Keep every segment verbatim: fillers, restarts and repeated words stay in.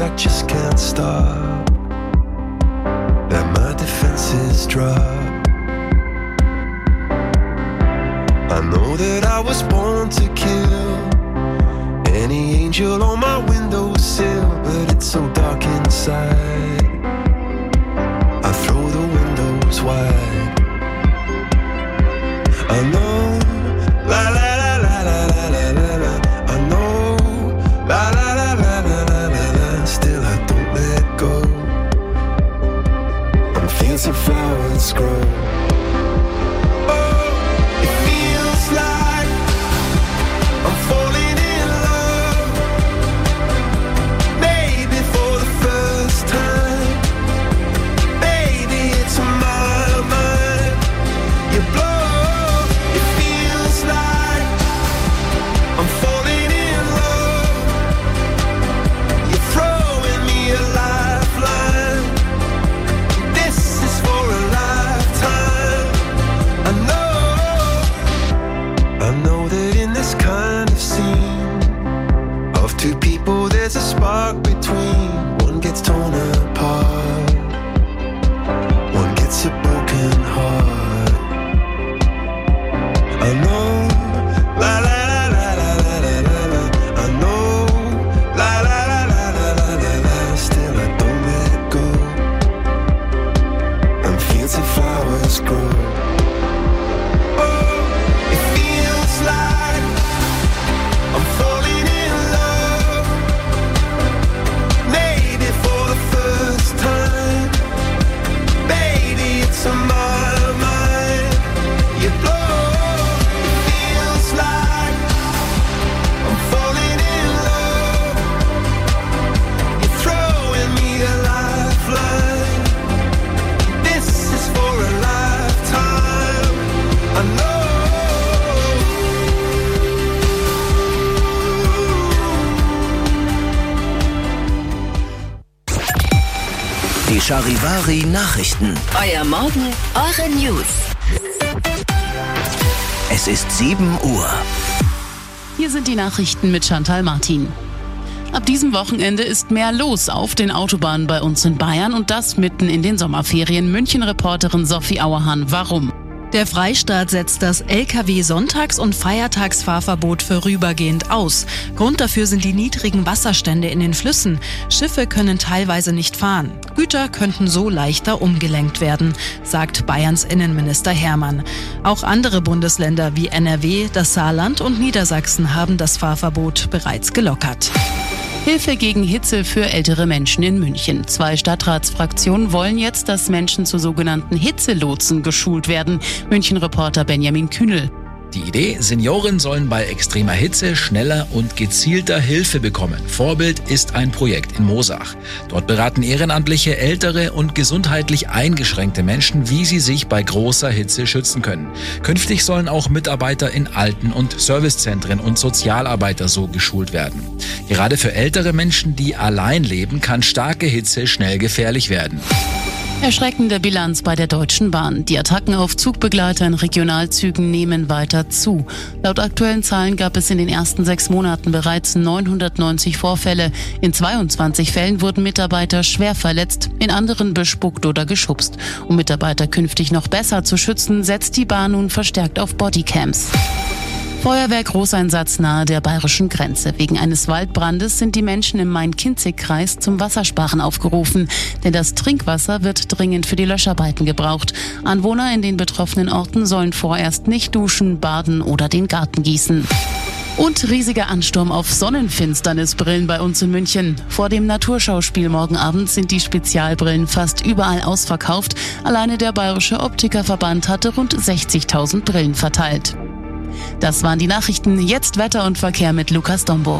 I just can't stop, that my defenses drop. I know that I was born to kill any angel on my windowsill, but it's so dark inside, I throw the windows wide. I know, la la la la la la la la la. I know, la la la la la la la la. Still I don't let go. And fancy flowers grow. Oh, it feels like I'm falling in love. Maybe for the first time. Baby, it's on my mind. You blow. I'm falling in love. You're throwing me a lifeline. This is for a lifetime. I know, I know that in this kind of scene of two people there's a spark between. One gets torn apart, one gets a broken heart. I know, la la. Flowers grow. Oh, it feels like I'm falling in love. Maybe for the first time. Baby, it's on my mind. You blow. It feels like I'm falling in love. You're throwing me a lifeline. This is for a lifetime. I know. Die Charivari Nachrichten. Euer Morgen, eure News. Es ist sieben Uhr. Hier sind die Nachrichten mit Chantal Martin. Ab diesem Wochenende ist mehr los auf den Autobahnen bei uns in Bayern und das mitten in den Sommerferien. München-Reporterin Sophie Auerhahn, warum? Der Freistaat setzt das L K W-Sonntags- und Feiertagsfahrverbot vorübergehend aus. Grund dafür sind die niedrigen Wasserstände in den Flüssen. Schiffe können teilweise nicht fahren. Güter könnten so leichter umgelenkt werden, sagt Bayerns Innenminister Hermann. Auch andere Bundesländer wie N R W, das Saarland und Niedersachsen haben das Fahrverbot bereits gelockert. Hilfe gegen Hitze für ältere Menschen in München. Zwei Stadtratsfraktionen wollen jetzt, dass Menschen zu sogenannten Hitzelotsen geschult werden. München-Reporter Benjamin Kühnel. Die Idee, Senioren sollen bei extremer Hitze schneller und gezielter Hilfe bekommen. Vorbild ist ein Projekt in Moosach. Dort beraten ehrenamtliche ältere und gesundheitlich eingeschränkte Menschen, wie sie sich bei großer Hitze schützen können. Künftig sollen auch Mitarbeiter in Alten- und Servicezentren und Sozialarbeiter so geschult werden. Gerade für ältere Menschen, die allein leben, kann starke Hitze schnell gefährlich werden. Erschreckende Bilanz bei der Deutschen Bahn. Die Attacken auf Zugbegleiter in Regionalzügen nehmen weiter zu. Laut aktuellen Zahlen gab es in den ersten sechs Monaten bereits neunhundertneunzig Vorfälle. In zweiundzwanzig Fällen wurden Mitarbeiter schwer verletzt, in anderen bespuckt oder geschubst. Um Mitarbeiter künftig noch besser zu schützen, setzt die Bahn nun verstärkt auf Bodycams. Feuerwehr-Großeinsatz nahe der bayerischen Grenze. Wegen eines Waldbrandes sind die Menschen im Main-Kinzig-Kreis zum Wassersparen aufgerufen. Denn das Trinkwasser wird dringend für die Löscharbeiten gebraucht. Anwohner in den betroffenen Orten sollen vorerst nicht duschen, baden oder den Garten gießen. Und riesiger Ansturm auf Sonnenfinsternisbrillen bei uns in München. Vor dem Naturschauspiel morgen Abend sind die Spezialbrillen fast überall ausverkauft. Alleine der Bayerische Optikerverband hatte rund sechzigtausend Brillen verteilt. Das waren die Nachrichten. Jetzt Wetter und Verkehr mit Lukas Dombo.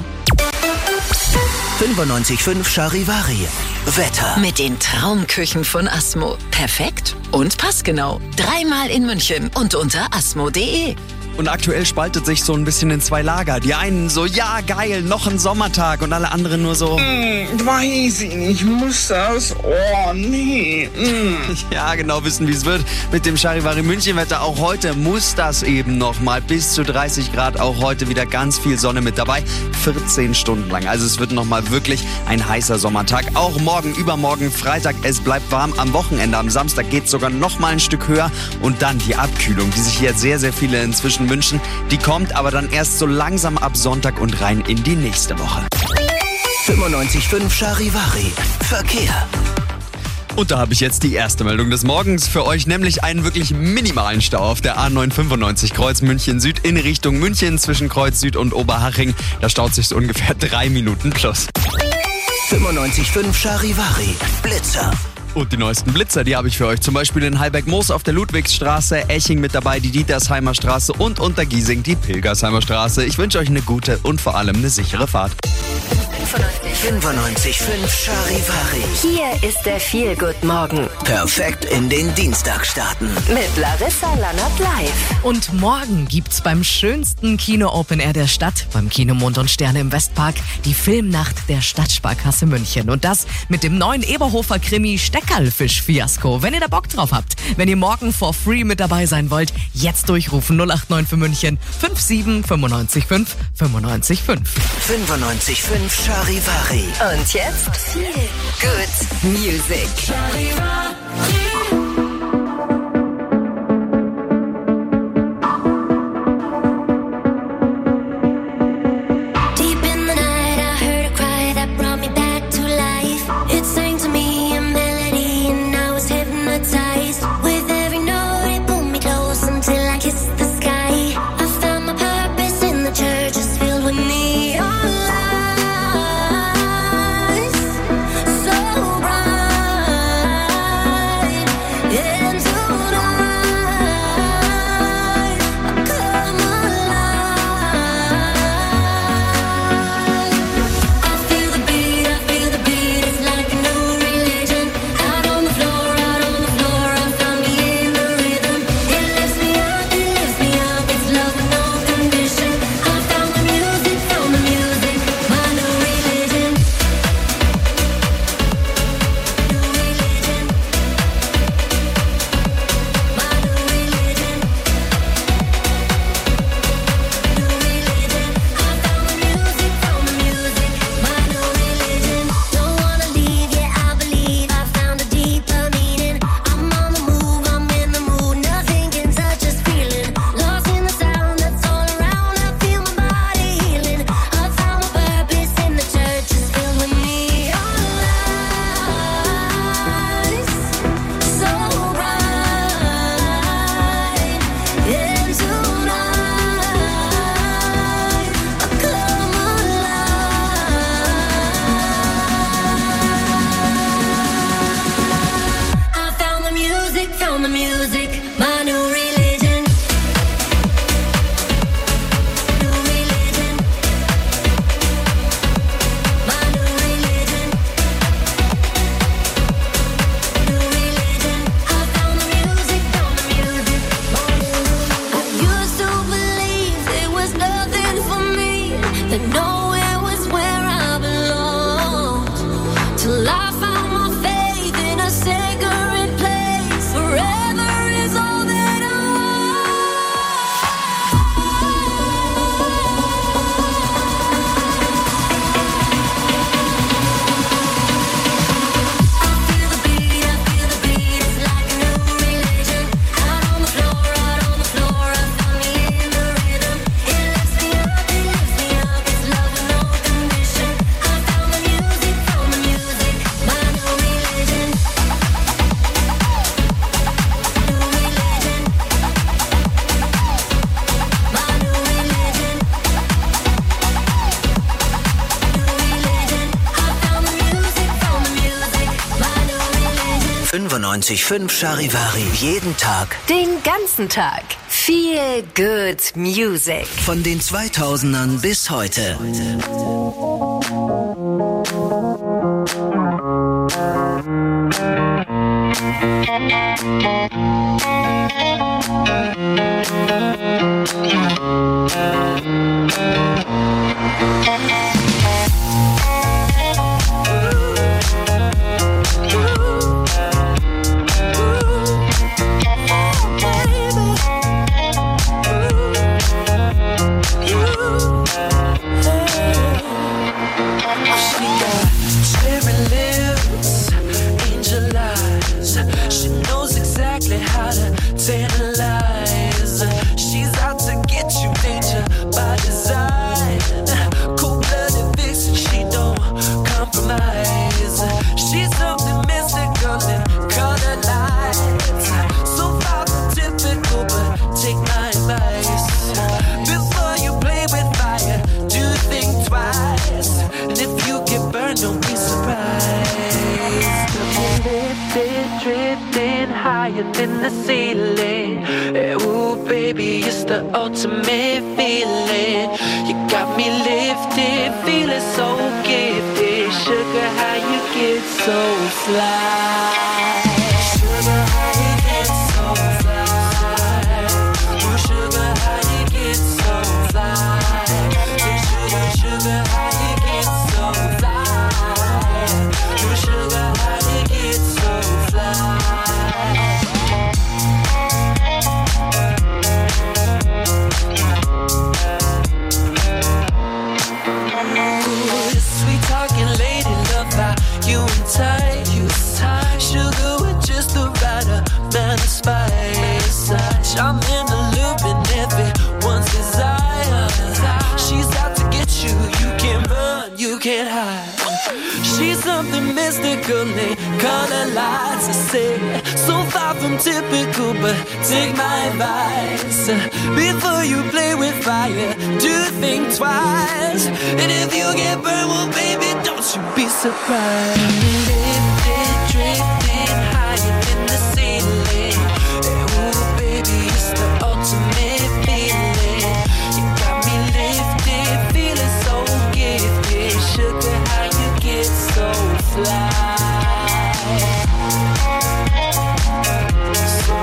fünfundneunzig Komma fünf Charivari. Wetter. Mit den Traumküchen von Asmo. Perfekt und passgenau. Dreimal in München und unter asmo punkt de. Und aktuell spaltet sich so ein bisschen in zwei Lager. Die einen so, ja geil, noch ein Sommertag, und alle anderen nur so, mm, weiß ich nicht, muss das? Oh nee. Mm. Ja, genau wissen, wie es wird mit dem Charivari München Wetter. Auch heute muss das eben nochmal bis zu dreißig Grad. Auch heute wieder ganz viel Sonne mit dabei. vierzehn Stunden lang. Also es wird nochmal wirklich ein heißer Sommertag. Auch morgen, übermorgen, Freitag. Es bleibt warm. Am Wochenende, am Samstag geht es sogar nochmal ein Stück höher. Und dann die Abkühlung, die sich hier sehr, sehr viele inzwischen wünschen. Die kommt aber dann erst so langsam ab Sonntag und rein in die nächste Woche. fünfundneunzig Komma fünf Charivari. Verkehr. Und da habe ich jetzt die erste Meldung des Morgens für euch, nämlich einen wirklich minimalen Stau auf der A neun fünfundneunzig Kreuz München Süd in Richtung München zwischen Kreuz Süd und Oberhaching. Da staut sich so ungefähr drei Minuten plus. fünfundneunzig Komma fünf Charivari. Blitzer. Und die neuesten Blitzer, die habe ich für euch. Zum Beispiel in Heilberg-Moos auf der Ludwigsstraße, Eching mit dabei, die Dietersheimer Straße und unter Giesing die Pilgersheimer Straße. Ich wünsche euch eine gute und vor allem eine sichere Fahrt. fünfundneunzig Komma fünf Charivari. Hier ist der Feel-Good-Morgen Perfekt in den Dienstag starten. mit Larissa Lannert live. Und morgen gibt's beim schönsten Kino-Open Air der Stadt, beim Kino Mond und Sterne im Westpark, die Filmnacht der Stadtsparkasse München. Und das mit dem neuen Eberhofer-Krimi Steckerlfisch-Fiasko. Wenn ihr da Bock drauf habt, wenn ihr morgen for free mit dabei sein wollt, jetzt durchrufen null acht neun für München fünf sieben neun fünf fünf fünf fünf. fünfundneunzig Komma fünf Charivari. Und jetzt Feel Good Music. Deep in the night, I heard a cry that brought me back to life. It sang to me a melody, and I was hypnotized. With every note, it pulled me close until I kissed the sky. I found my purpose in the church, it's filled with neon lights, so bright. And tonight, I come alive. I feel the beat, I feel the beat, it's like a new religion. Out on the floor, out on the floor, I found me in the rhythm. It lifts me up, it lifts me up, it's love with no condition. I found the music, found the music, my new religion. New religion. My new religion. New religion. I found the music, found the music, my new religion. Don't wanna leave, yeah, I believe I found a deeper meaning. I'm on the move, I'm in the mood, nothing can touch this feeling. Lost in the sound that's all around, I feel my body healing. I found my purpose in the church, it's filled with neon lights, so bright. And tonight, I come alive. I found the music, found the music, my new religion. New religion. My new religion. New religion. I found the music, found the music, my new religion. I used to believe there was nothing for me, that nowhere was where I belonged. Till I found my faith in a sacred place. Forever is all that I I feel the beat, I feel the beat, it's like a new religion. Out on the floor, out on the floor, I found me in the rhythm. It lifts me up, it lifts me up, it's love with no condition. I found the music, found the music, my new religion. New religion. My new religion. New religion. I found the music, found the music, my new religion. fünfundneunzig Komma fünf Charivari. Jeden Tag. Den ganzen Tag. Feel Good Music. Von den zweitausendern bis heute. Thank you. don't be surprised. Lifted, drifting higher than the ceiling. Hey, ooh, baby, it's the ultimate feeling. You got me lifted, feeling so gifted. Sugar, how you get so fly? Sugar, how you get so fly? Ooh, sugar, how you get so fly? Hey, sugar, sugar, how you get so fly? Ooh, sugar, how you get so fly? Sweet talking lady, love how you and tight, you tight. Sugar with just the right amount of spice. I'm in the loop and everyone's desire. She's out to get you, you can't run, you can't hide. She's something mystical, they color lights. I say, so far from typical, but take my advice. Before you play with fire, do think twice. And if you get burned, well, baby, don't you be surprised. Lifted, drifting higher than the ceiling. Ooh, baby, it's the ultimate feeling. You got me lifted, feeling so gifted. Sugar, how you get so fly? So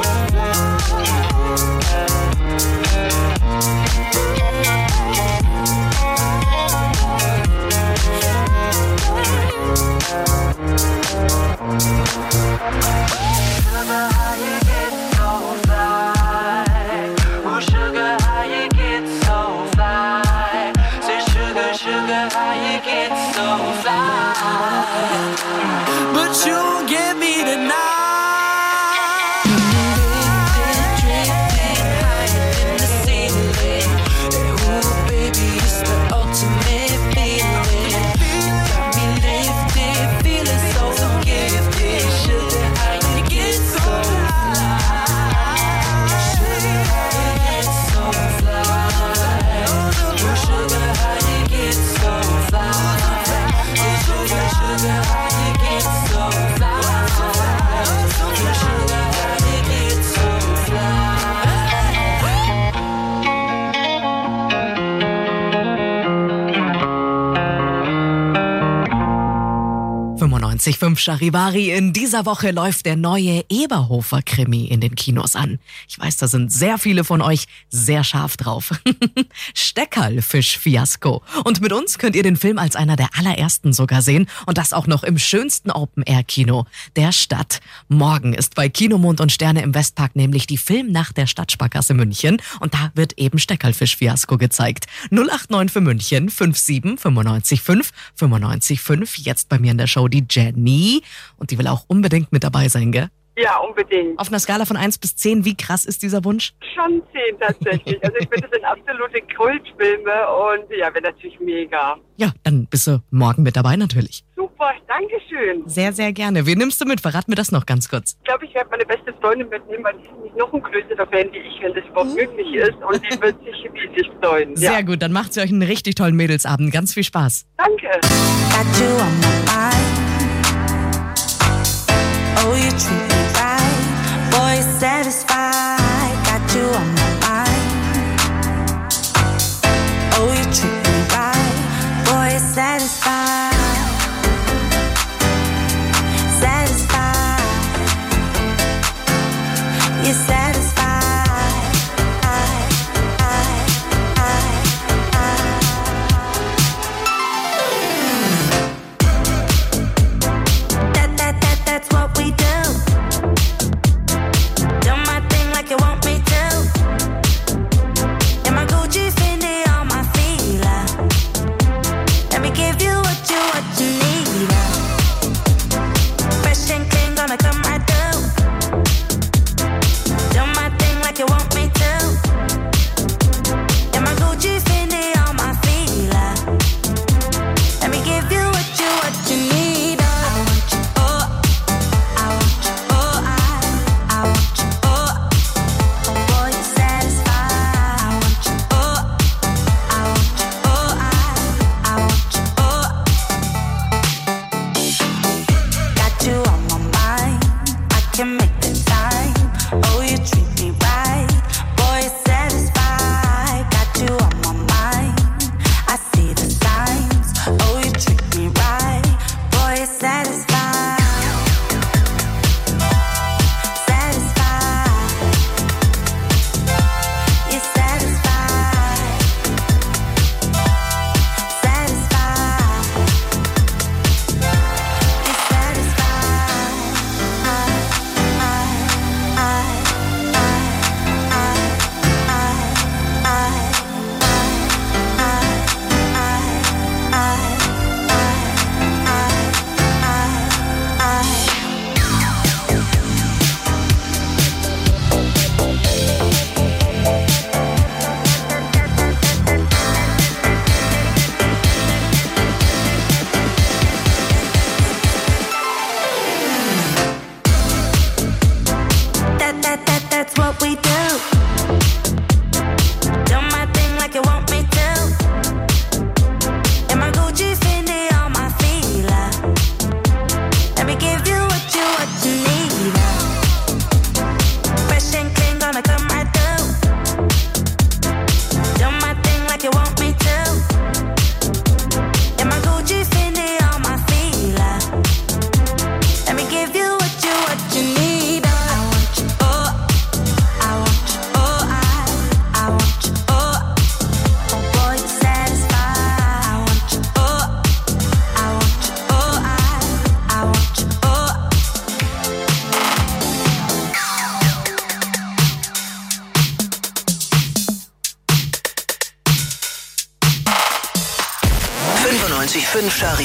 Sugar, how you get so fly? Oh, sugar, how you get so fly? Say, sugar, sugar, how you get so fly? But you won't get me tonight. Drifting higher than the ceiling. Ooh, baby, it's the ultimate feeling. You got me lifted, feeling so gifted. Sugar, how you get so fly? Sugar, how you get so fly? Oh, sugar, how you get so fly? Sugar, sugar, how you get so fly? Sugar, how you get so fly? fünfundneunzig Komma fünf Charivari. In dieser Woche läuft der neue Eberhofer-Krimi in den Kinos an. Ich weiß, da sind sehr viele von euch sehr scharf drauf. Steckerlfisch-Fiasko. Und mit uns könnt ihr den Film als einer der allerersten sogar sehen. Und das auch noch im schönsten Open-Air-Kino der Stadt. Morgen ist bei Kino Mond und Sterne im Westpark nämlich die Filmnacht der Stadtsparkasse München. Und da wird eben Steckerlfisch-Fiasko gezeigt. null acht neun für München fünf sieben fünfundneunzig fünf fünfundneunzig fünf. Jetzt bei mir in der Show die Jenny. Und die will auch unbedingt mit dabei sein, gell? Ja, unbedingt. Auf einer Skala von eins bis zehn, wie krass ist dieser Wunsch? Schon zehn tatsächlich. Also ich finde, das sind absolute Kultfilme und ja, wäre natürlich mega. Ja, dann bist du morgen mit dabei natürlich. Super, danke schön. Sehr, sehr gerne. Wen nimmst du mit? Verrat mir das noch ganz kurz. Ich glaube, ich werde meine beste Freundin mitnehmen, weil die ist nicht noch ein größerer Fan wie ich, wenn das überhaupt möglich ist. Und die wird sich riesig freuen. Sehr ja. gut, dann macht sie euch einen richtig tollen Mädelsabend. Ganz viel Spaß. Danke. Got you on my mind. Oh, you treat me right. Boy, you're satisfied. Got you on my mind. Oh, you treat me right. Boy, you're satisfied. Satisfied. You're satisfied. I, I, I, I. That, that, that, that's what we do.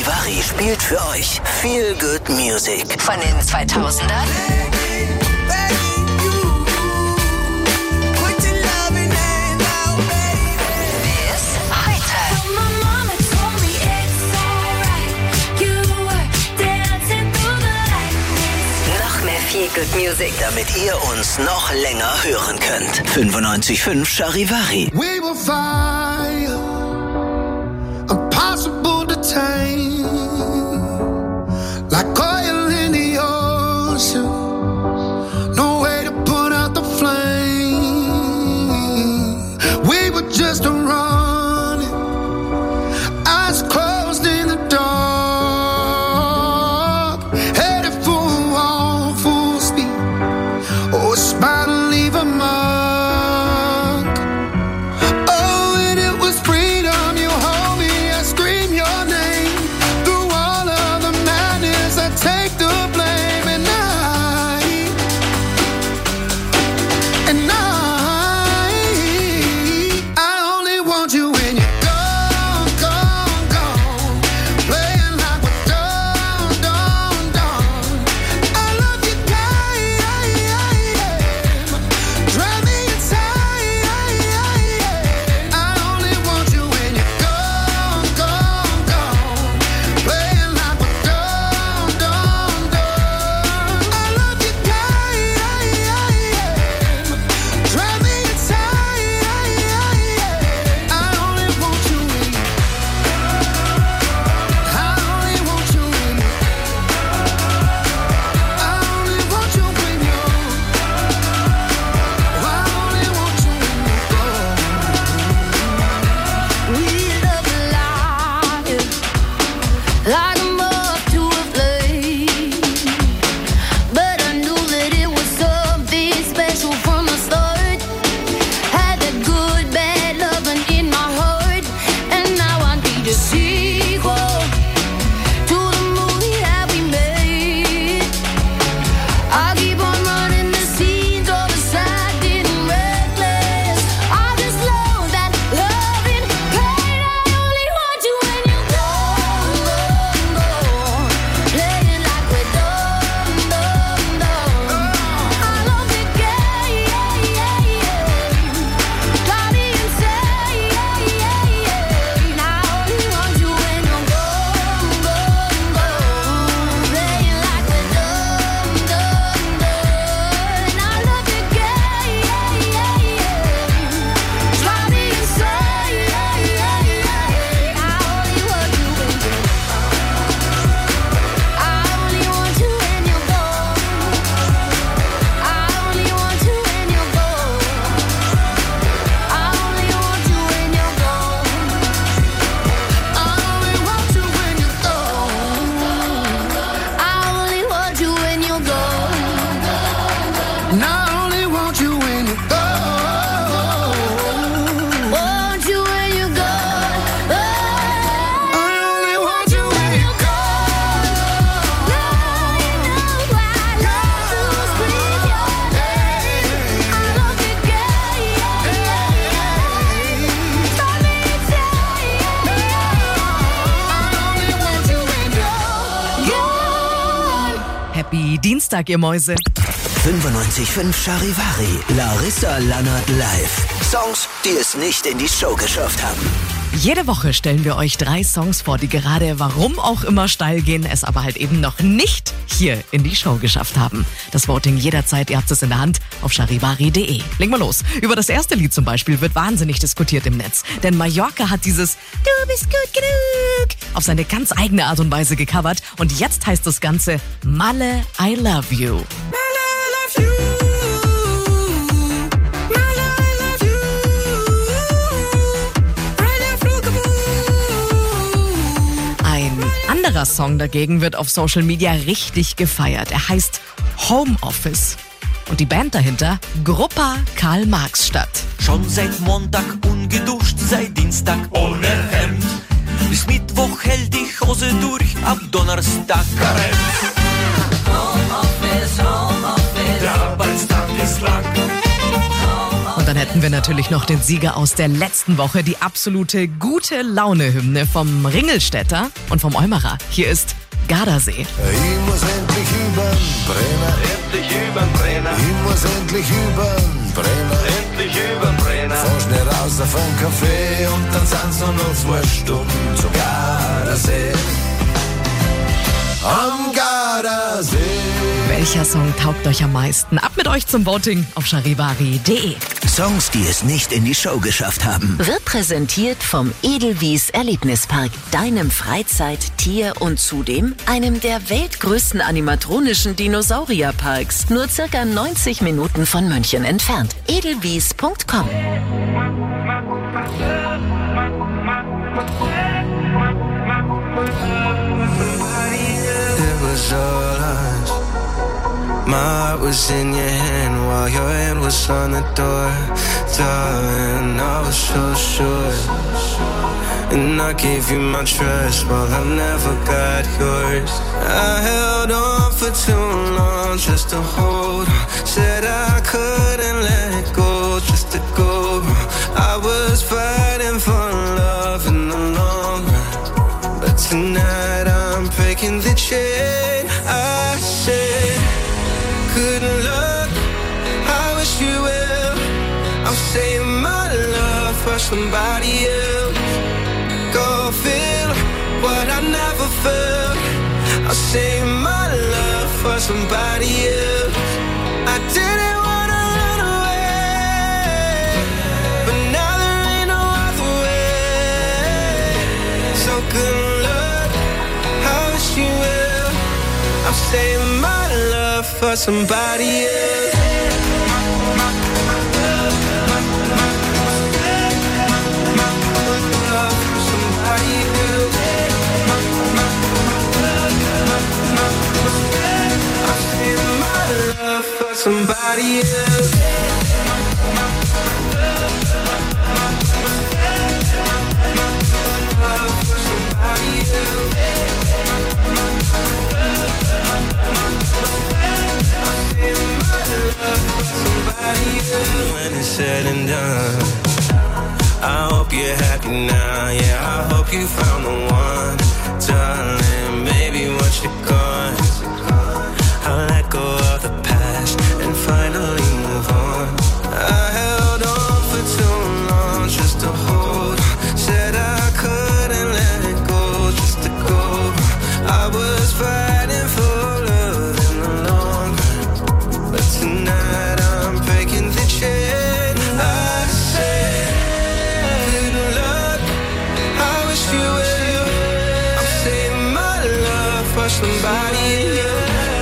Charivari spielt für euch Feel Good Music. Von den zweitausendern bis heute. Noch mehr Feel Good Music, Damit ihr uns noch länger hören könnt. fünfundneunzig Komma fünf Charivari. We will fire, impossible to tame, like oil in the ocean, no way to put out the flame. We were just running, eyes closed in the dark, headed for a wall, full speed, oh, a smile to leave a mark. Oh, and it was freedom, you hold me, I scream your name. Through all of the madness, I take the blame. And I, and I, I only want you when you're gone, gone, gone. Playing like we're done, done, done. I love you, guy, drive me insane. I only want you when you're gone, gone, gone. Playing like we're done, done, done. I love you, guy, drive me insane. I only want you when you, I only want you when you, I only want you when you, I only want you when you go. We love life like a moth to a flame, but I knew that it was something special from the start. Had that good, bad loving in my heart, and now I need a sequel to the movie that we made. I keep on running the scenes of the sad and reckless. I just love that loving pain. I only want you when you're gone, gone, gone. Playing like we're done, done, done. I love the game, drive me insane. I only want you when you're gone, gone, gone. Playing like we're done, done, done. I love the game, drive me insane. I only want you when you're, I only want you when you're gone. I only want you when you're gone. I only want you when you're gone. I only want you when you're gone. I only want you when you're gone. And I only want you when you're gone. Want you when you're gone. I only want you when you're gone. Happy Dienstag, ihr Mäuse. fünfundneunzig Komma fünf Charivari. Larissa Lannert live. Songs, die es nicht in die Show geschafft haben. Jede Woche stellen wir euch drei Songs vor, die gerade warum auch immer steil gehen, es aber halt eben noch nicht hier in die Show geschafft haben. Das Voting jederzeit, ihr habt es in der Hand, auf charivari punkt de. Legen wir los. Über das erste Lied zum Beispiel wird wahnsinnig diskutiert im Netz. Denn Mallorca hat dieses Du bist gut genug auf seine ganz eigene Art und Weise gecovert. Und jetzt heißt das Ganze Malle, I love you. Ein anderer Song dagegen wird auf Social Media richtig gefeiert. Er heißt Homeoffice. Und die Band dahinter, Gruppa Karl-Marx-Stadt. Schon seit Montag ungeduscht, seit Dienstag ohne Hemd. Bis Mittwoch hält die Hose durch, ab Donnerstag Karenz. Homeoffice, Homeoffice, der Arbeitstag ist lang. Und dann hätten verraten wir natürlich noch den Sieger aus der letzten Woche, die absolute Gute-Laune-Hymne vom Ringelstädter und vom Eumerer. Hier ist Gardasee. Ich muss endlich übern Brenner, endlich übern Brenner. Ich muss endlich übern Brenner, endlich übern Brenner. Fahr schnell raus auf ein Café und dann sind's nur noch zwei Stunden zum Gardasee. Am Gardasee. Welcher Song taugt euch am meisten? Ab mit euch zum Voting auf charivari punkt de. Songs, die es nicht in die Show geschafft haben. Wird präsentiert vom Edelwies Erlebnispark, deinem Freizeit-, Tier- und zudem einem der weltgrößten animatronischen Dinosaurierparks. Nur circa neunzig Minuten von München entfernt. edelwies punkt com. It was all us. My heart was in your hand while your hand was on the door. Darling, I was so sure. And I gave you my trust while I never got yours. I held on for too long just to hold on. Said I couldn't let it go just to go. I was fighting for love in the long run. But tonight I'm breaking the chain. I said, good luck, I wish you well. I'll save my love for somebody else. Go feel what I never felt. I'll save my love for somebody else. I didn't wanna run away, but now there ain't no other way. So good luck, I wish you well. I'll save my love for somebody else. Somebody else. When it's said and done, I hope you're happy now. Yeah, I hope you found the one, darling. Maybe once you're gone, I'll let go of the past and finally move on. I held on for too long just to hold on. Said I couldn't let it go just to go. I was fighting for love in the long run, but tonight I'm breaking the chain. I said, good luck, I wish you well. I'm saving my love for somebody else.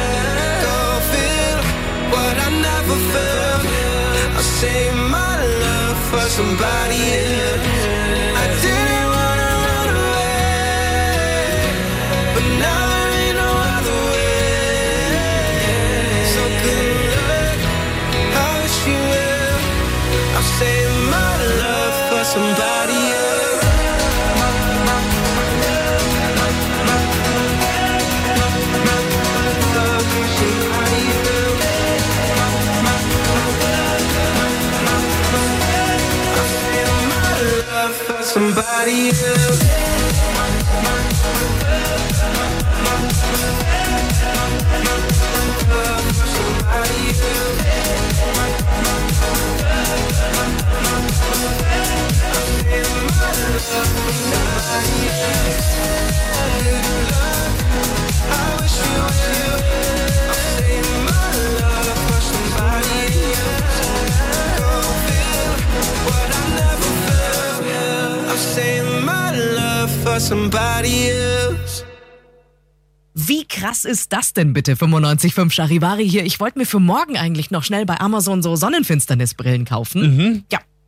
Save my love for somebody else. I didn't wanna run away, but now there ain't no other way. So good luck, I wish you well. I'll save my love for somebody else. Somebody else. Somebody else. Wie krass ist das denn bitte? fünfundneunzig Komma fünf Charivari hier. Ich wollte mir für morgen eigentlich noch schnell bei Amazon so Sonnenfinsternisbrillen kaufen. Mhm. Ja,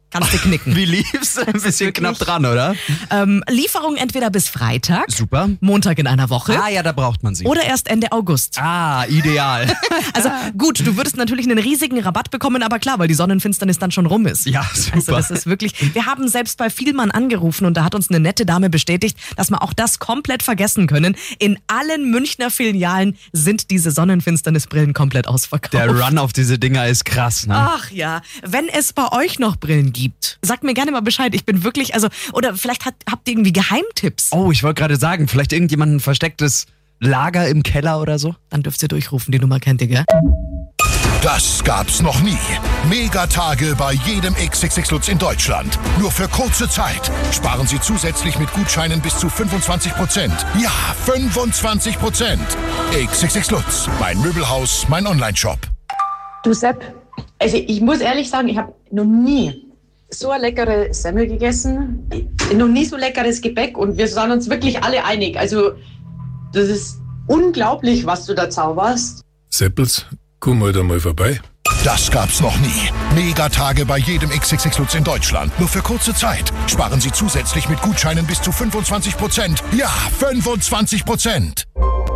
kannst du knicken. Wie lief's? Ein bisschen knapp dran, oder? Ähm, Lieferung entweder bis Freitag, Super. Montag in einer Woche. Ah ja, da braucht man sie. Oder erst Ende August. Ah, ideal. Also gut, du würdest natürlich einen riesigen Rabatt bekommen, aber klar, weil die Sonnenfinsternis dann schon rum ist. Ja, super. Also das ist wirklich, wir haben selbst bei Vielmann angerufen und da hat uns eine nette Dame bestätigt, dass wir auch das komplett vergessen können. In allen Münchner Filialen sind diese Sonnenfinsternisbrillen komplett ausverkauft. Der Run auf diese Dinger ist krass, ne? Ach ja, wenn es bei euch noch Brillen gibt, sagt mir gerne mal Bescheid. Ich bin wirklich, also, oder vielleicht hat, habt ihr irgendwie Geheimtipps. Oh, ich wollte gerade sagen, vielleicht irgendjemand ein verstecktes Lager im Keller oder so? Dann dürft ihr durchrufen, die Nummer kennt ihr, gell? Das gab's noch nie. Megatage bei jedem X X X Lutz in Deutschland. Nur für kurze Zeit. Sparen Sie zusätzlich mit Gutscheinen bis zu fünfundzwanzig Prozent. Ja, fünfundzwanzig Prozent. X X X Lutz, mein Möbelhaus, mein Onlineshop. Du Sepp, also ich muss ehrlich sagen, ich habe noch nie so eine leckere Semmel gegessen, noch nie so leckeres Gebäck und wir sind uns wirklich alle einig. Also das ist unglaublich, was du da zauberst. Seppels, komm mal da mal vorbei. Das gab's noch nie. Megatage bei jedem X X X Lutz in Deutschland. Nur für kurze Zeit. Sparen Sie zusätzlich mit Gutscheinen bis zu fünfundzwanzig Prozent. Ja, fünfundzwanzig Prozent.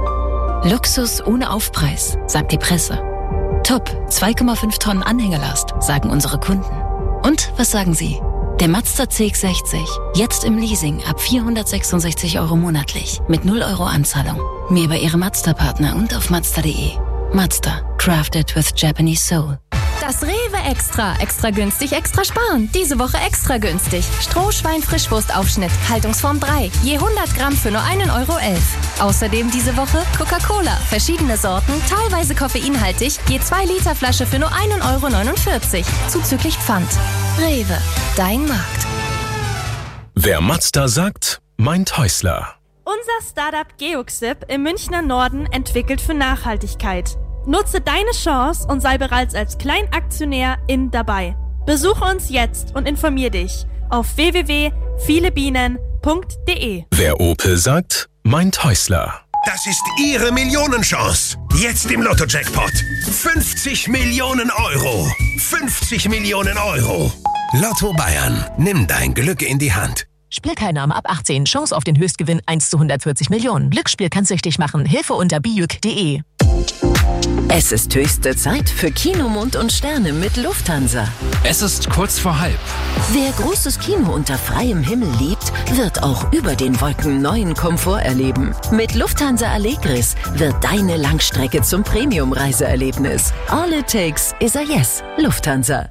Luxus ohne Aufpreis, sagt die Presse. Top, zwei Komma fünf Tonnen Anhängerlast, sagen unsere Kunden. Und was sagen Sie? Der Mazda C X sechzig, jetzt im Leasing ab vierhundertsechsundsechzig Euro monatlich, mit null Euro Anzahlung. Mehr bei Ihrem Mazda-Partner und auf mazda punkt de. Mazda, crafted with Japanese soul. Das Rewe Extra. Extra günstig, extra sparen. Diese Woche extra günstig. Strohschwein-Frischwurstaufschnitt, Haltungsform drei. Je hundert Gramm für nur einen Euro elf. Außerdem diese Woche Coca-Cola. Verschiedene Sorten, teilweise koffeinhaltig. Je zwei Liter Flasche für nur einen Euro neunundvierzig. Zuzüglich Pfand. Rewe, dein Markt. Wer Mazda sagt, meint Häusler. Unser Startup Geoxip im Münchner Norden entwickelt für Nachhaltigkeit. Nutze deine Chance und sei bereits als Kleinaktionär in dabei. Besuche uns jetzt und informier dich auf w w w punkt viele bienen punkt de. Wer Opel sagt, meint Häusler. Das ist Ihre Millionenchance. Jetzt im Lotto-Jackpot. fünfzig Millionen Euro. fünfzig Millionen Euro. Lotto Bayern. Nimm dein Glück in die Hand. Spielteilnahme ab achtzehn. Chance auf den Höchstgewinn eins zu hundertvierzig Millionen. Glücksspiel kann süchtig machen. Hilfe unter bijuk punkt de. Es ist höchste Zeit für Kinomond und Sterne mit Lufthansa. Es ist kurz vor halb. Wer großes Kino unter freiem Himmel liebt, wird auch über den Wolken neuen Komfort erleben. Mit Lufthansa Allegris wird deine Langstrecke zum Premium-Reiseerlebnis. All it takes is a yes. Lufthansa.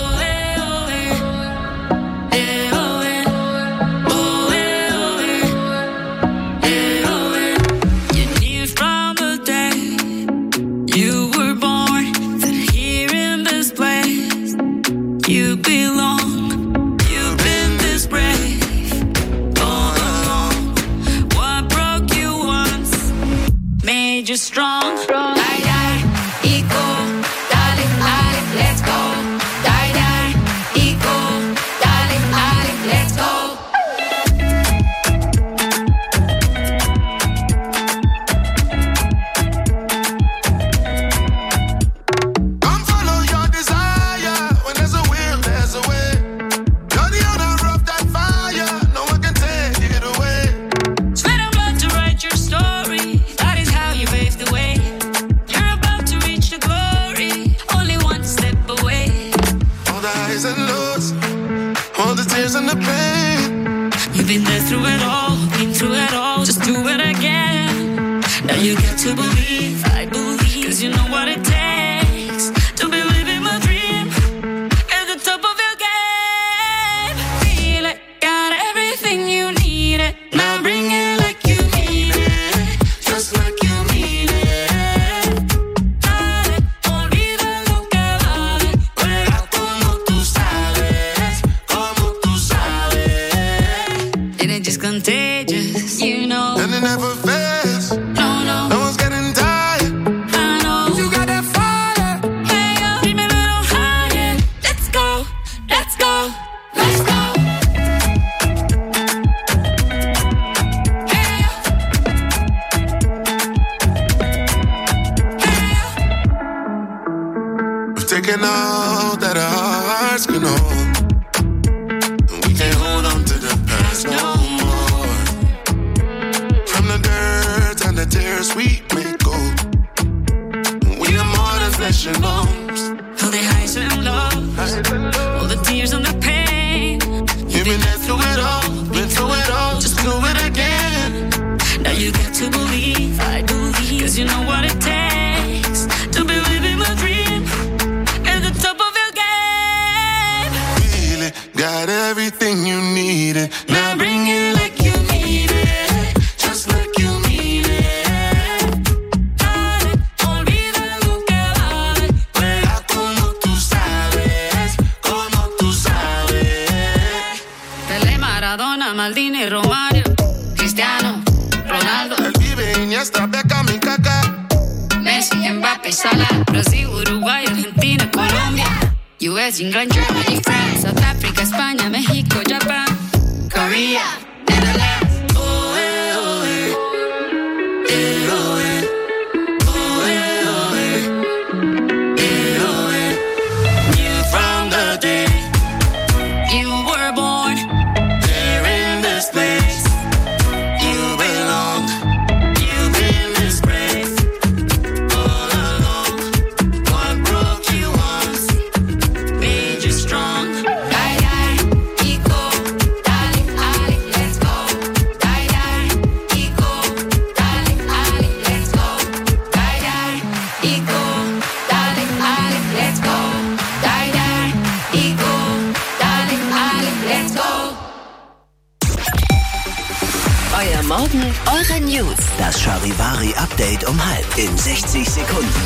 You belong, you've been this brave all along. What broke you once made you strong. Die, die, eco, darling, darling, let's go. Die, die, eco, darling, darling, let's go. You've been there through it all, been through it all, just do it again. Now you got to believe, I believe, cause you know what it takes to be living my dream at the top of your game. Feel it, got everything you need it, now bring it like you mean it, just like you mean it. Dale, olvida lo que vale, juega como tú sabes, como tú sabes. And it's just contagious, you know. And it never fails. No, no. No one's getting tired. I know. You got that fire. Hey, yo, keep me a little higher. Let's go, let's go, let's go. We've taken all that our hearts can hold. bittersweet may go. We are more than flesh and bones. All the highs and lows, all the tears and the pain. You've been there through it all, been through it all, just do it again. Now you got to believe, I believe, cause you know what it takes to be living my dream at the top of your game. Feel it, got everything you needed. Now bring it like you need it, just like you need it. Dale, olvida lo que vale. Juega como tú sabes, como tú sabes. Pelé, Maradona, Maldini, Romario, Cristiano, Ronaldo, El Vive, Iniesta, Beckham y Kaká. Messi, Mbappé, Salah, Brasil, Uruguay, Argentina, Colombia, U S, England, Germany, France, South Africa, España, México, Japan, Korea, Netherlands. Oh, eh, oh, eh. Eh, oh, eh. Oh, eh, oh, eh. Eh, oh, eh. Knew from the day you were born, There in this place, you belong. You've been disgraced all along. What broke you once made you strong. die, die, Ico, dale, Ali, let's go. Die, die, Ico, dale, Ali, let's go. Die, die, Ico, dale, Ali, let's go. Die, die, Ico, dale, Ali, let's go. Euer Morgen, eure News. Das Charivari-Update um halb in sechzig Sekunden.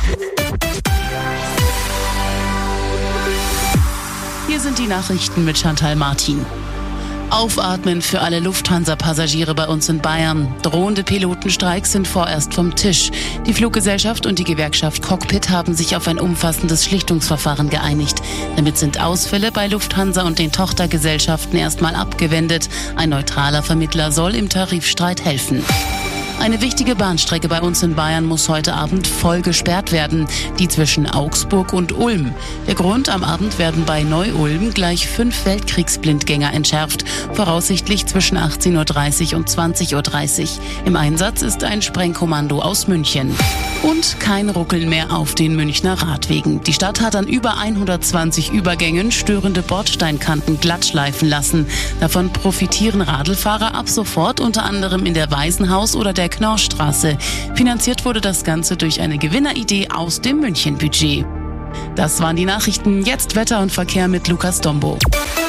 Hier sind die Nachrichten mit Chantal Martin. Aufatmen für alle Lufthansa-Passagiere bei uns in Bayern. Drohende Pilotenstreiks sind vorerst vom Tisch. Die Fluggesellschaft und die Gewerkschaft Cockpit haben sich auf ein umfassendes Schlichtungsverfahren geeinigt. Damit sind Ausfälle bei Lufthansa und den Tochtergesellschaften erstmal abgewendet. Ein neutraler Vermittler soll im Tarifstreit helfen. Eine wichtige Bahnstrecke bei uns in Bayern muss heute Abend voll gesperrt werden, die zwischen Augsburg und Ulm. Der Grund: am Abend werden bei Neu-Ulm gleich fünf Weltkriegsblindgänger entschärft, voraussichtlich zwischen achtzehn Uhr dreißig und zwanzig Uhr dreißig. Im Einsatz ist ein Sprengkommando aus München. Und kein Ruckeln mehr auf den Münchner Radwegen. Die Stadt hat an über hundertzwanzig Übergängen störende Bordsteinkanten glattschleifen lassen. Davon profitieren Radlfahrer ab sofort unter anderem in der Waisenhaus- oder der Knorrstraße. Finanziert wurde das Ganze durch eine Gewinneridee aus dem München-Budget. Das waren die Nachrichten. Jetzt Wetter und Verkehr mit Lukas Dombo.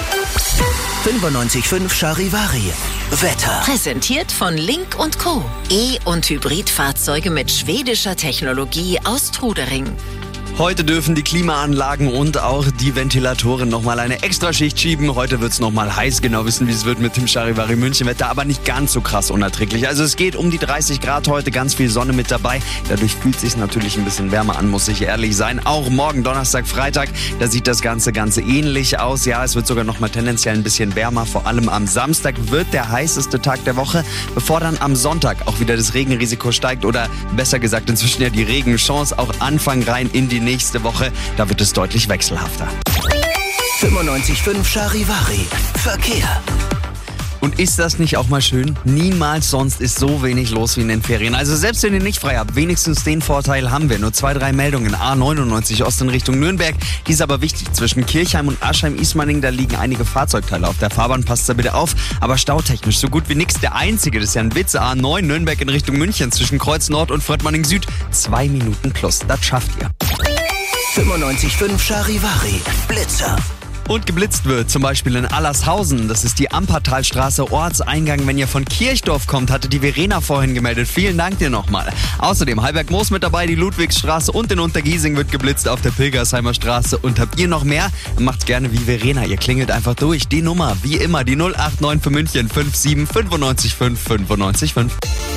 fünfundneunzig Komma fünf Charivari. Wetter. Präsentiert von Link und Co. E- und Hybridfahrzeuge mit schwedischer Technologie aus Trudering. Heute dürfen die Klimaanlagen und auch die Ventilatoren nochmal eine Extraschicht schieben. Heute wird es nochmal heiß, genau wissen, wie es wird mit dem Charivari München Wetter, aber nicht ganz so krass unerträglich. Also es geht um die dreißig Grad heute, ganz viel Sonne mit dabei. Dadurch fühlt es sich natürlich ein bisschen wärmer an, muss ich ehrlich sein. Auch morgen, Donnerstag, Freitag, da sieht das Ganze Ganze ähnlich aus. Ja, es wird sogar nochmal tendenziell ein bisschen wärmer. Vor allem am Samstag wird der heißeste Tag der Woche, bevor dann am Sonntag auch wieder das Regenrisiko steigt oder besser gesagt inzwischen ja die Regenchance auch Anfang rein in die nächste Woche. Da wird es deutlich wechselhafter. fünfundneunzig Komma fünf Charivari. Verkehr. Und ist das nicht auch mal schön? Niemals sonst ist so wenig los wie in den Ferien. Also selbst wenn ihr nicht frei habt, wenigstens den Vorteil haben wir. Nur zwei, drei Meldungen. A neunundneunzig Ost in Richtung Nürnberg. Die ist aber wichtig. Zwischen Kirchheim und Aschheim-Ismaning, da liegen einige Fahrzeugteile auf der Fahrbahn. Passt da bitte auf. Aber stautechnisch so gut wie nix. Der einzige, das ist ja ein Witz. A neun Nürnberg in Richtung München. Zwischen Kreuz Nord und Fröttmanning Süd. Zwei Minuten plus. Das schafft ihr. fünfundneunzig Komma fünf Charivari. Blitzer. Und geblitzt wird, zum Beispiel in Allershausen. Das ist die Ampertalstraße, Ortseingang. Wenn ihr von Kirchdorf kommt, hatte die Verena vorhin gemeldet. Vielen Dank dir nochmal. Außerdem Heiberg-Moos mit dabei, die Ludwigsstraße und in Untergiesing wird geblitzt auf der Pilgersheimer Straße. Und habt ihr noch mehr? Macht's gerne wie Verena. Ihr klingelt einfach durch. Die Nummer, wie immer, die null acht neun für München fünf sieben fünfundneunzig fünf fünfundneunzig fünf.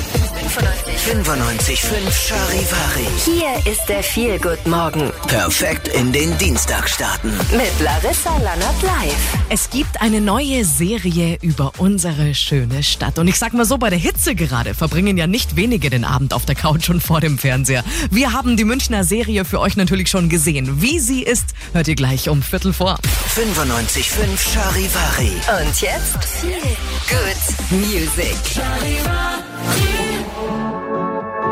fünfundneunzig Komma fünf Charivari. Hier ist der Feel-Good-Morgen Perfekt in den Dienstag starten. mit Larissa Lannert live. Es gibt eine neue Serie über unsere schöne Stadt. Und ich sag mal so, bei der Hitze gerade verbringen ja nicht wenige den Abend auf der Couch und vor dem Fernseher. Wir haben die Münchner Serie für euch natürlich schon gesehen. Wie sie ist, hört ihr gleich um Viertel vor. fünfundneunzig Komma fünf Charivari. Und jetzt Feel Good Music.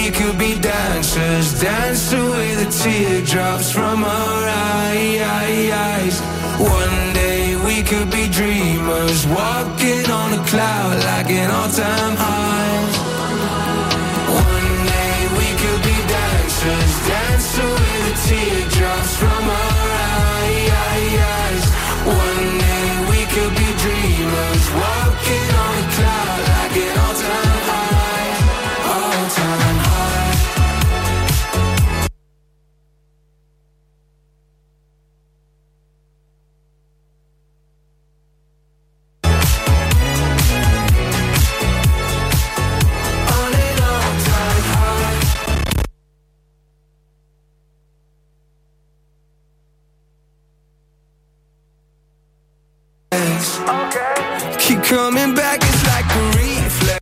we could be dancers, dance away the teardrops from our eyes. One day we could be dreamers, walking on a cloud like an all-time high. One day we could be dancers, dance away the teardrops from our eyes. One day we could be dreamers, walking on a cloud like an all-time high, all-time high. On an all-time high. Keep coming back, it's like a reflex.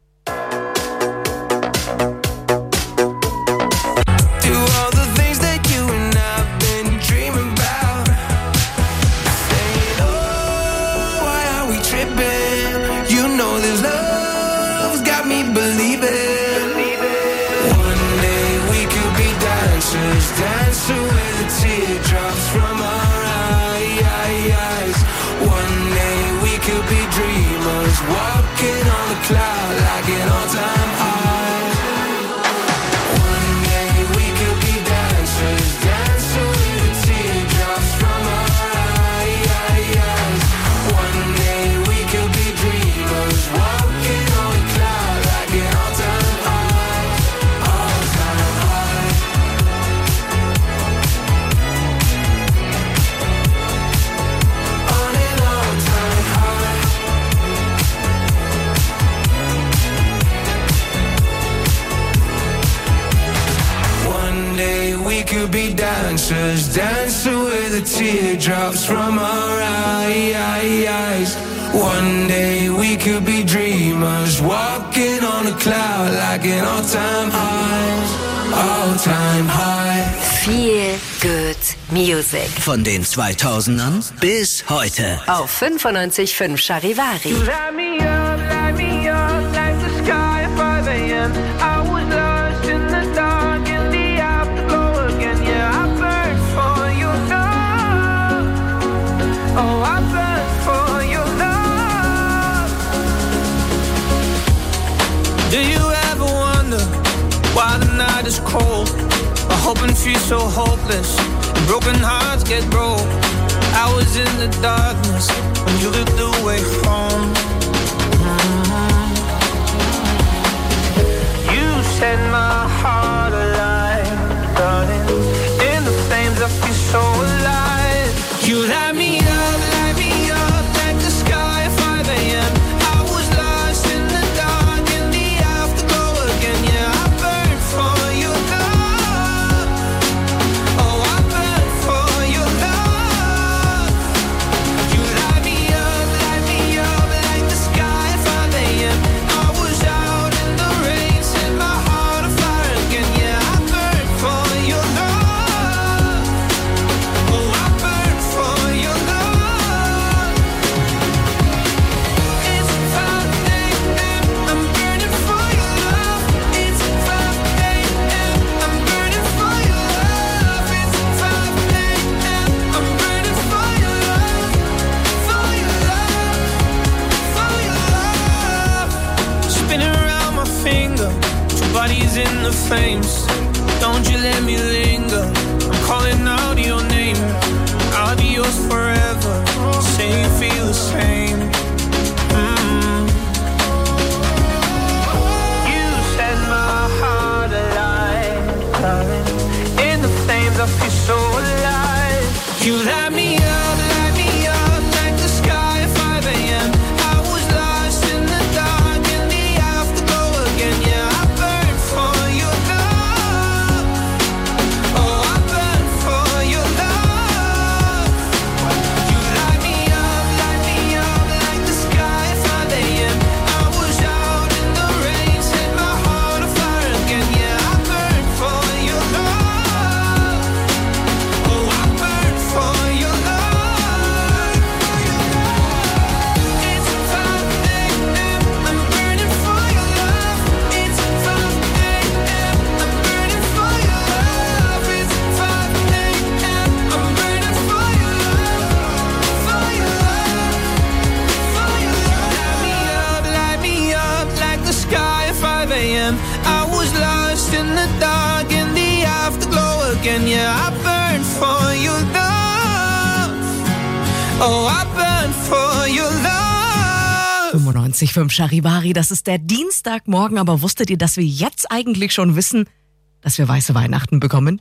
Do all the things that you and I've been dreaming about. Saying, oh, why are we tripping? You know this love's got me believing. One day we could be dancers, dance away the teardrops from our eyes. One day we could be dreamers, walking on a cloud like an all-time high. One day we could be dancers, dance away the teardrops from our eyes. One day we could be dreamers, walking on a cloud like an all-time high, all-time high. On an all-time high. One day we could be dancers, dance away the teardrops from our eyes. One day we could be dreamers, walking on a cloud like an all-time high, all-time high. Viel Good Music. Von den zweitausendern bis heute. Auf fünfundneunzig Komma fünf Charivari. You light me up, light me up like the sky at five a.m. I was lost in the dark in the afterglow again. Yeah, I burned for your love. Oh, I burned for your love. Do you ever wonder why the night is cold? My hoping feels so hopeless, and broken hearts get broke. I was in the darkness when you looked away from. Mm-hmm. You set my heart alive, darling. In the flames I feel so alive. You light me up, light me up like the sky at five a.m. I was lost in the dark in the afterglow again. Yeah, I burned for your love. Oh, I burned for your love. You light me up, light me up like the sky at five a.m. I was out in the rain, set my heart on fire again. Yeah, I burned for your love. Oh, I burned for your love. It's five a.m. I'm burning for your love. It's five a.m. I'm burning for your love. It's five a.m. I'm burning for your love. For your love. For your love. Spinning around my finger, two bodies in the flames. Don't you let me linger. I'm calling out your name. I'll be yours forever. Say you feel the same. Mm. You set my heart alive, darling. In the flames I feel so alive. You light me up, light me up like the sky at five a.m. I was lost in the dark in the afterglow again. Yeah, I burned for your love. Oh, I burned for your love. You light me up, light me up like a.m. I was lost in the dark in the afterglow again. Yeah, I burned for your love. Oh, I burned for your love. fünfundneunzig Komma fünf Charivari, das ist der Dienstagmorgen, aber wusstet ihr, dass wir jetzt eigentlich schon wissen, dass wir weiße Weihnachten bekommen?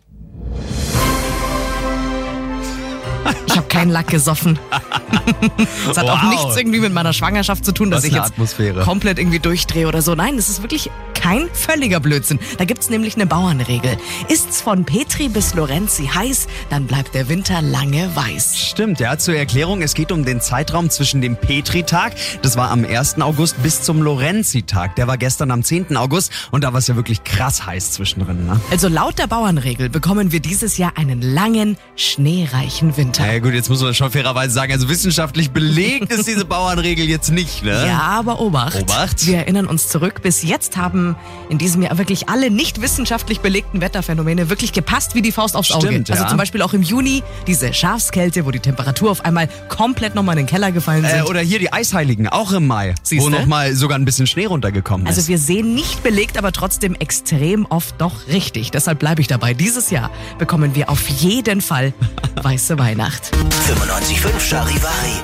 Ich habe keinen Lack gesoffen. Das hat Wow. auch nichts irgendwie mit meiner Schwangerschaft zu tun, dass Was ich eine jetzt Atmosphäre. komplett irgendwie durchdrehe oder so. Nein, es ist wirklich kein völliger Blödsinn. Da gibt's nämlich eine Bauernregel. Ist's von Petri bis Lorenzi heiß, dann bleibt der Winter lange weiß. Stimmt, ja. Zur Erklärung, es geht um den Zeitraum zwischen dem Petri-Tag, das war am ersten August, bis zum Lorenzi-Tag. Der war gestern am zehnten August und da war es ja wirklich krass heiß zwischendrin. Ne? Also laut der Bauernregel bekommen wir dieses Jahr einen langen, schneereichen Winter. Na ja, gut, jetzt muss man schon fairerweise sagen, also wissenschaftlich belegt ist diese Bauernregel jetzt nicht, ne? Ja, aber Obacht. Obacht. Wir erinnern uns zurück. Bis jetzt haben in diesem Jahr wirklich alle nicht wissenschaftlich belegten Wetterphänomene wirklich gepasst wie die Faust aufs Auge. Stimmt, also ja. zum Beispiel auch im Juni diese Schafskälte, wo die Temperatur auf einmal komplett nochmal in den Keller gefallen sind. Äh, oder hier die Eisheiligen, auch im Mai, Siehste? wo nochmal sogar ein bisschen Schnee runtergekommen ist. Also wir sehen nicht belegt, aber trotzdem extrem oft doch richtig. Deshalb bleibe ich dabei. Dieses Jahr bekommen wir auf jeden Fall weiße Weihnacht. fünfundneunzig Komma fünf Charivari.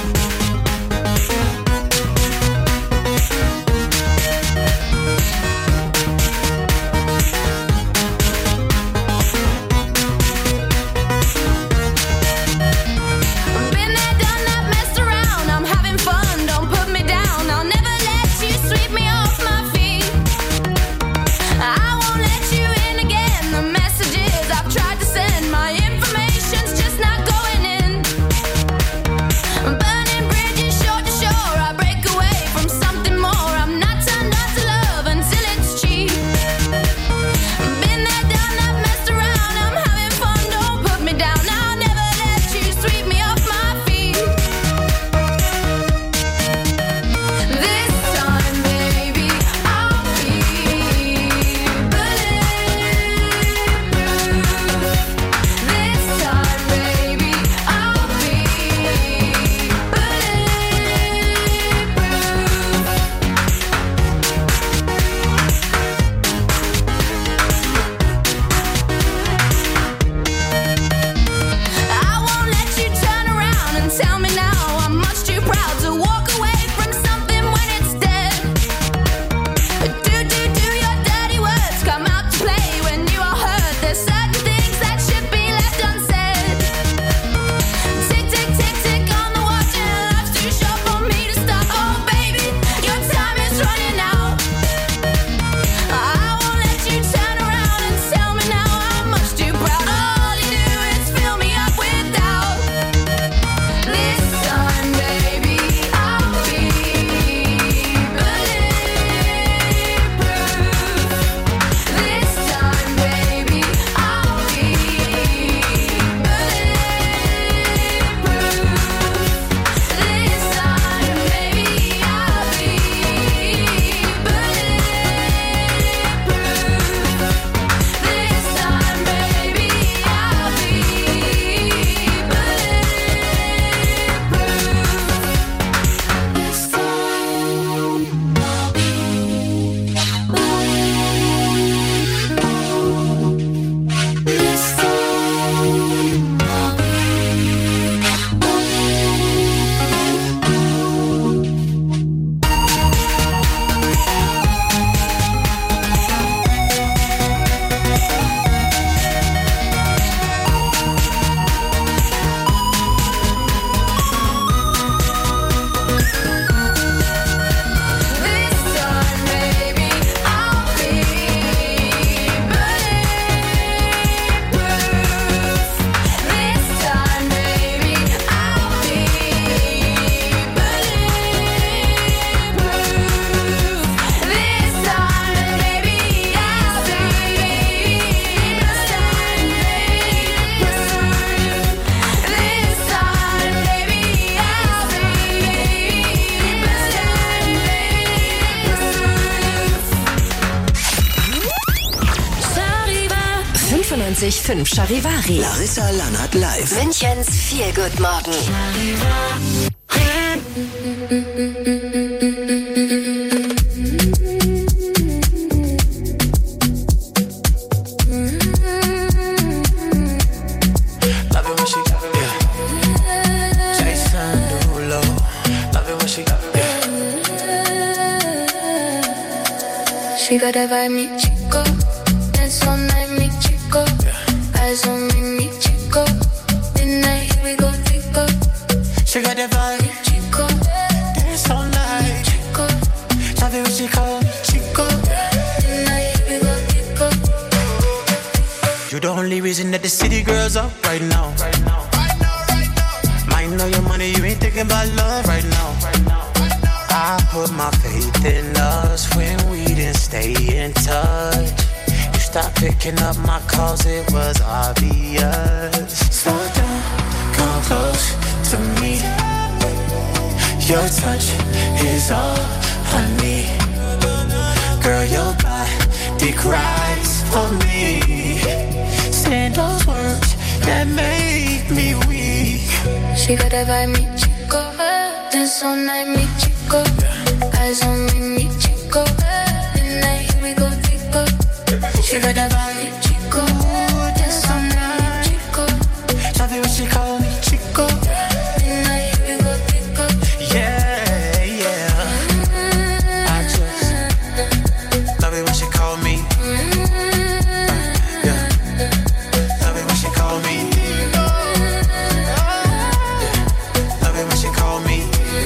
Been there, done that, messed around. I'm having fun, don't put me down. I'll never let you sweep me off my feet. I won't let you in again. The messages I've tried to send, my information's just not going in. Burning bridges shore to shore, I break away from something more. I'm not turned on to love until it's cheap. Been there, done that, messed around. I'm having fun, don't put me down. I'll never let you sweep me off my feet. This time, baby, I'll be bulletproof. This time, baby, I'll be I won't let you turn around and tell me now I'm much too proud to walk away from something when it's dead. Do, do, do your dirty words come out to play when you are hurt? There's certain things that should be left unsaid. Tick, tick, tick, tick on the watch and life's too short for me to stop. Oh, baby, your time is running out. I won't let you turn around and tell me now I'm much too proud. All you do is fill me up with doubt. This time, baby, I'll be bulletproof. This time, baby, I'll be bulletproof. This time, baby, I'll be bulletproof. This time, baby, I'll be fünfundneunzig Komma fünf Charivari. Larissa Lannert live. Münchens Feel-Good-Morgen. got that vibe, mi chico. Dance all night, mi chico. Eyes on me, mi chico. Midnight, here we go, chico. She got that vibe, mi chico. Dance all night, chico. Love it when she call me chico. Midnight, here we go, chico. You the only reason that the city girls up right now. Right now, right now, right now. Might know your money, you ain't thinking about love right now. Right now. I put my faith in us when we didn't stay in touch. You stopped picking up my calls, it was obvious. Slow down, come close to me. Your touch is all I need. Girl, your body cries for me. Say those words that make me weak. She got that vibe, mi chico. Dance all night, mi chico. Eyes on me, mi chico. Midnight, here we go, chico. She got that vibe, mi chico. Dance all night, mi chico. Love it when she call me chico. Midnight, here we go, chico. Yeah, yeah. I just love it when she call me. Yeah. Love it when she call me. Love it when she call me.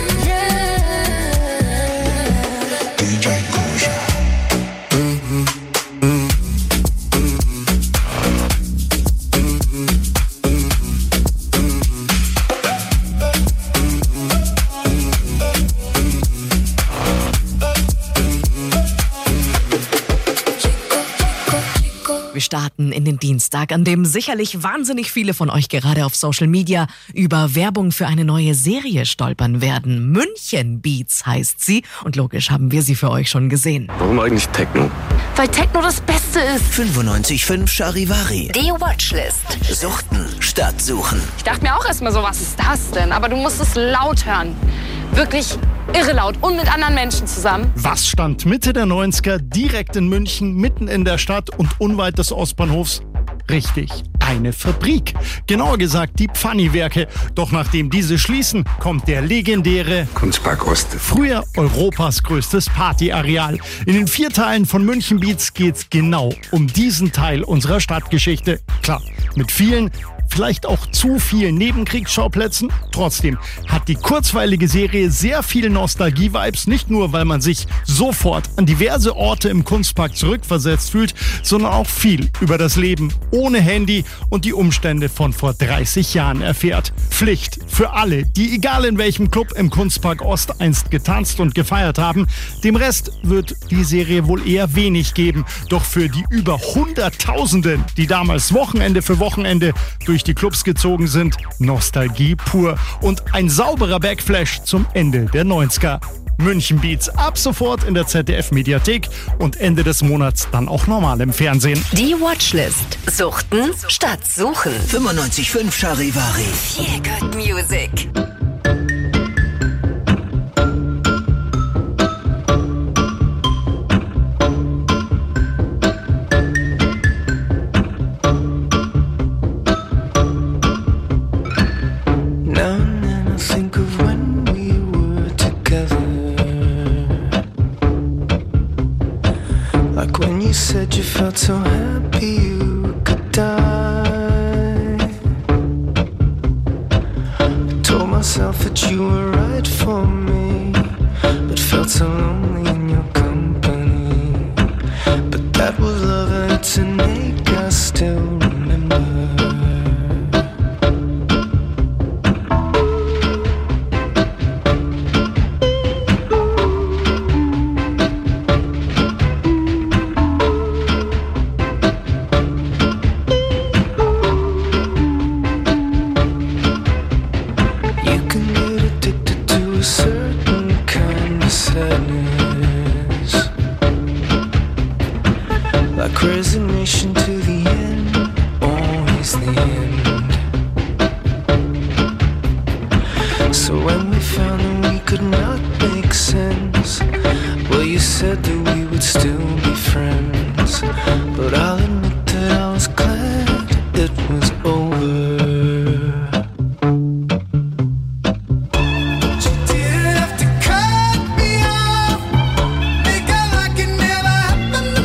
Wir starten in den Dienstag, an dem sicherlich wahnsinnig viele von euch gerade auf Social Media über Werbung für eine neue Serie stolpern werden. München Beats heißt sie und logisch haben wir sie für euch schon gesehen. Warum eigentlich Techno? Weil Techno das Beste ist. fünfundneunzig Komma fünf Charivari. Die Watchlist. Suchten statt suchen. Ich dachte mir auch erstmal so, was ist das denn? Aber du musst es laut hören. Wirklich irre laut und mit anderen Menschen zusammen. Was stand Mitte der neunziger direkt in München, mitten in der Stadt und unweit des Ostbahnhofs? Richtig, eine Fabrik. Genauer gesagt die Pfanni-Werke. Doch nachdem diese schließen, kommt der legendäre Kunstpark Ost. Früher Europas größtes Partyareal. In den vier Teilen von München Beats geht's genau um diesen Teil unserer Stadtgeschichte. Klar, mit vielen, vielleicht auch zu vielen Nebenkriegsschauplätzen. Trotzdem hat die kurzweilige Serie sehr viele Nostalgie-Vibes, nicht nur, weil man sich sofort an diverse Orte im Kunstpark zurückversetzt fühlt, sondern auch viel über das Leben ohne Handy und die Umstände von vor dreißig Jahren erfährt. Pflicht für alle, die egal in welchem Club im Kunstpark Ost einst getanzt und gefeiert haben. Dem Rest wird die Serie wohl eher wenig geben. Doch für die über Hunderttausenden, die damals Wochenende für Wochenende durch die Clubs gezogen sind, Nostalgie pur und ein sauberer Backflash zum Ende der neunziger. München Beats ab sofort in der Z D F-Mediathek und Ende des Monats dann auch normal im Fernsehen. Die Watchlist. Suchten statt suchen. fünfundneunzig Komma fünf Charivari. Feel good music. Now and then I think of when we were together. Like when you said you felt so happy you could die. I told myself that you were right for me, but felt so lonely in your company. But that was love and it's an ache I still remember. Resignation to the end, always the end. So when we found that we could not make sense, well, you said that we would still be friends. But I'll admit that I was glad it was over. Didn't have to cut me off, make it like it never happened.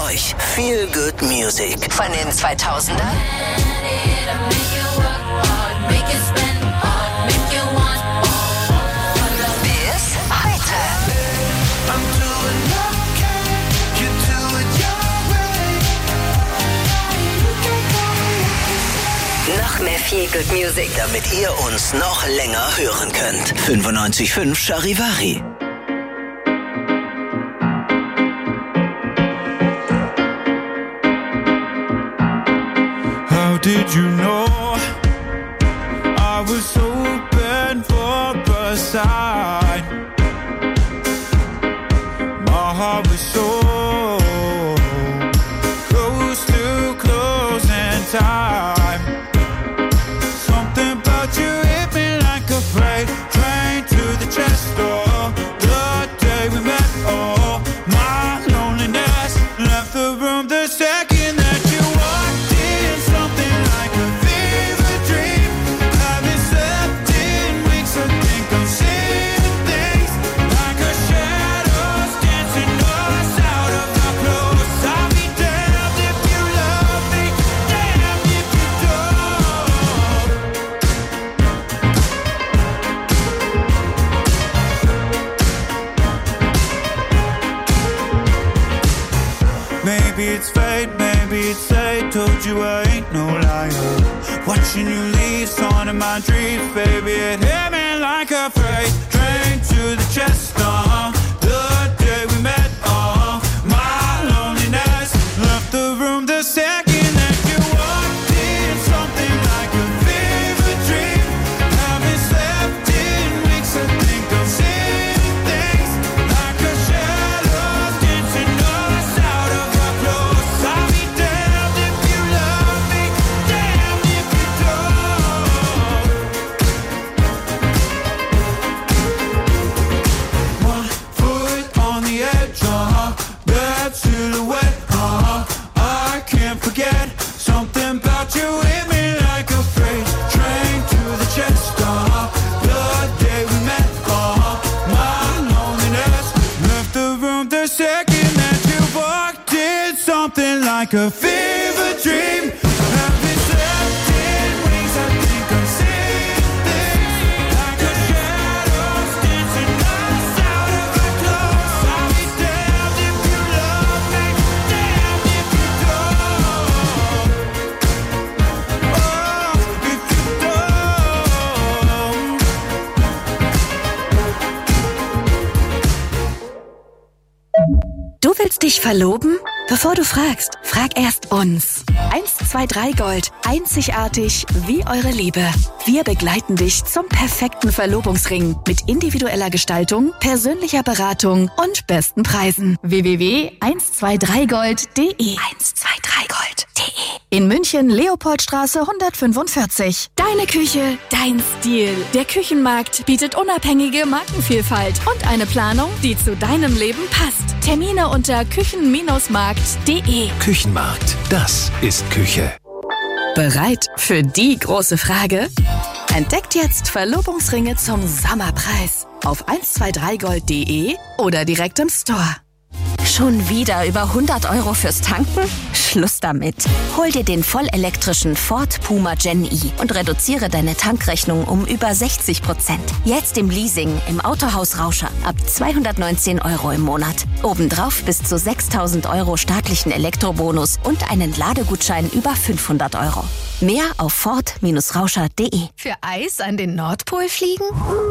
euch Feel Good Music von den zweitausender bis heute. Noch mehr Feel Good Music, damit ihr uns noch länger hören könnt. fünfundneunzig Komma fünf Charivari. How did you know I was open for a sign? My heart was so close to closing time. Something about you hit me like a freight train to the chest door. The day we met, oh, my loneliness left the room the second that you walked in. Something like a fever dream. Haven't slept in weeks. I think I'm seeing things like a shadows dancing us out of our clothes. I'll be damned if you love me, damned if you don't. Maybe it's fate, maybe it's fate. Told you I ain't no liar. Watching you leave, song in my dreams, baby. It hit me like a freight train to the chest. Uh, the day we met, uh, my loneliness left the room the second that you walked in. Something like a fever dream. Haven't slept in weeks. I think I'm seeing things like a shadows dancing us out of our clothes. I'll be damned if you love me, damned if you don't. One foot on the edge, uh-huh. Bad silhouette, uh-huh. I can't forget something about you hit me like a freight train to the chest, uh-huh. The day we met, uh-huh. My loneliness left the room the second that you walked in. Something like a fever dream. Haven't slept in weeks. I think I'm seeing things like a shadows dancing us out of our clothes. I'll be damned if you love me, damned if you don't. Oh, if you don't. Du willst dich verloben? Bevor du fragst, frag erst uns. eins zwei drei Gold. Einzigartig wie eure Liebe. Wir begleiten dich zum perfekten Verlobungsring mit individueller Gestaltung, persönlicher Beratung und besten Preisen. w w w punkt eins zwei drei gold punkt d e eins zwei drei gold punkt d e In München, Leopoldstraße hundertfünfundvierzig. Deine Küche, dein Stil. Der Küchenmarkt bietet unabhängige Markenvielfalt und eine Planung, die zu deinem Leben passt. Termine unter küchen markt punkt d e. Küchenmarkt, das ist Küche. Bereit für die große Frage? Entdeckt jetzt Verlobungsringe zum Sommerpreis auf eins zwei drei gold punkt d e oder direkt im Store. Schon wieder über hundert Euro fürs Tanken? Schluss damit. Hol dir den vollelektrischen Ford Puma Gen E und reduziere deine Tankrechnung um über sechzig Prozent. Jetzt im Leasing im Autohaus Rauscher ab zweihundertneunzehn Euro im Monat. Obendrauf bis zu sechstausend Euro staatlichen Elektrobonus und einen Ladegutschein über fünfhundert Euro. Mehr auf ford Rauscher punkt d e. Für Eis an den Nordpol fliegen?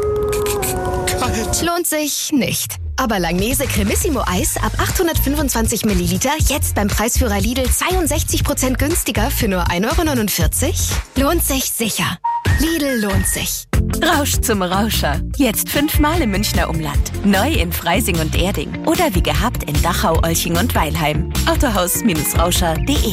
Kalt. Lohnt sich nicht. Aber Langnese Cremissimo Eis ab achthundertfünfundzwanzig Milliliter jetzt beim Preisführer Lidl zweiundsechzig Prozent günstiger für nur ein Euro neunundvierzig? Lohnt sich sicher. Lidl lohnt sich. Rausch zum Rauscher. Jetzt fünfmal im Münchner Umland. Neu in Freising und Erding. Oder wie gehabt in Dachau, Olching und Weilheim. Autohaus Rauscher punkt d e.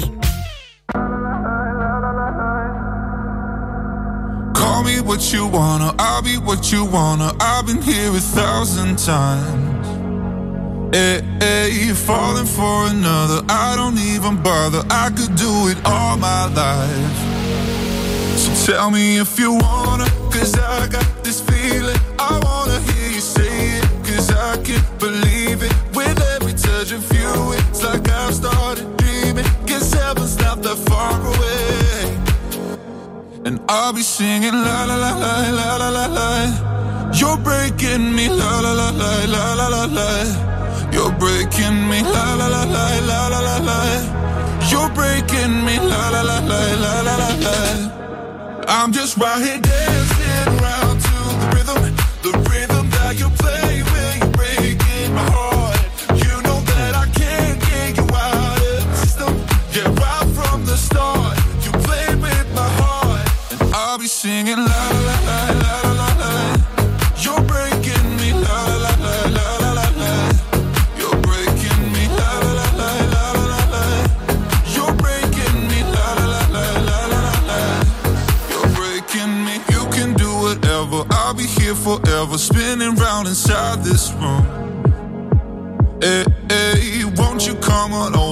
Call me what you wanna, I'll be what you wanna. I've been here a thousand times. Hey, hey, you're falling for another. I don't even bother. I could do it all my life. So tell me if you wanna, cause I got this feeling. I wanna hear you say it, cause I can't believe it. With every touch of you, it's like I've started that far away. And I'll be singing la la la la la la la la. You're breaking me la la la la la la la la. You're breaking me la la la la la la la la. You're breaking me la la la la la la la la. I'm just right here dancing around to the rhythm, the rhythm that you play when you're breaking my heart. You know that I can't get you out of the system. Yeah, right from the start, you played with my heart. And I'll be singing la la la la la la la. You're breaking me la la la la la la la. You're breaking me la la la la la la la. You're breaking me la la la la la la la. You're breaking me. You can do whatever. I'll be here forever, spinning round inside this room. Hey, hey, won't you come on over?